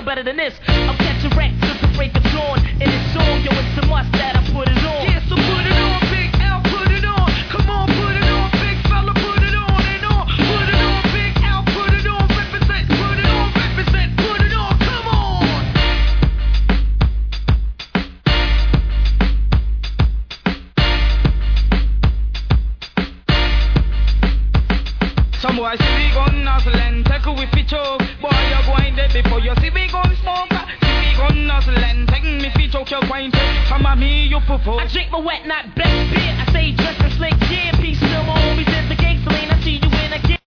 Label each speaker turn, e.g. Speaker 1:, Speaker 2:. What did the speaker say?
Speaker 1: no better than this. I'm catching rats just to break the dawn. And it's on, yo, it's a must that I put it on.
Speaker 2: Yeah, so put it on, Big L, put it on. Come on, put it on, big fella, put it on and on. Put it on, Big L, put it on, represent, put it on, represent, put it on, come on. Some boys see we gun nozzle and take a whiffy choke. Boy, you're going dead before you see we gun smoke. See we gun nozzle and take me fi choke, you're going dead. Come at me, you poo-poo.
Speaker 1: I drink my wet, not black beer. I stay dressed in slick gear. Peace to my homies in the gangster lane. I see you when I get